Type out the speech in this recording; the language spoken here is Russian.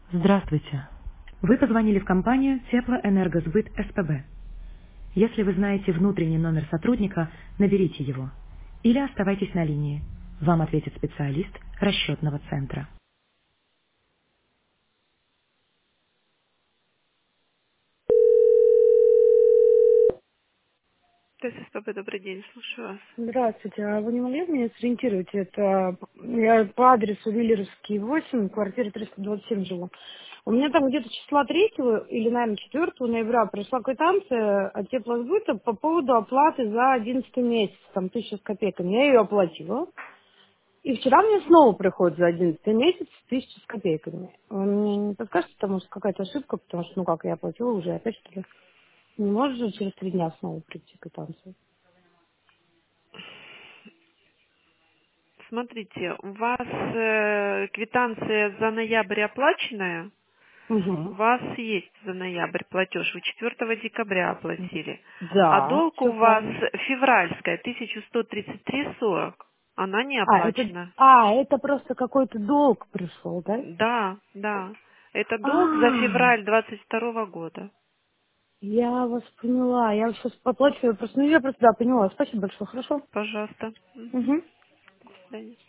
Здравствуйте. Вы позвонили в компанию Теплоэнергосбыт СПБ. Если вы знаете внутренний номер сотрудника, наберите его. Или оставайтесь на линии. Вам ответит специалист расчетного центра. ТССПБ, добрый день, слушаю вас. Здравствуйте, а вы не могли бы меня сориентировать? Это я по адресу Виллеровский 8, квартира 327 живу. У меня там где-то числа 3 или, наверное, 4 ноября пришла квитанция от теплосбыта по поводу оплаты за 11 месяц, там 1000 с копейками. Я ее оплатила. И вчера мне снова приходит за 11 месяц 1000 с копейками. Вы мне не подскажете, потому что какая-то ошибка, потому что, ну как, я оплатила уже, опять что ли? Не может же через 3 дня снова прийти квитанция? Смотрите, у вас квитанция за ноябрь оплаченная. У Угу. вас есть за ноябрь платеж, вы 4 декабря оплатили. А Да, долг у все вас правильно. февральская, 1133,40. Она не Это, оплачена. это просто какой-то долг пришел, да? Да, да. Это долг за А, февраль 22 года. я вас поняла. Я сейчас поплачу, просто, ну я просто, да, поняла. Спасибо большое, хорошо? Пожалуйста. Мгм. Угу. До свидания.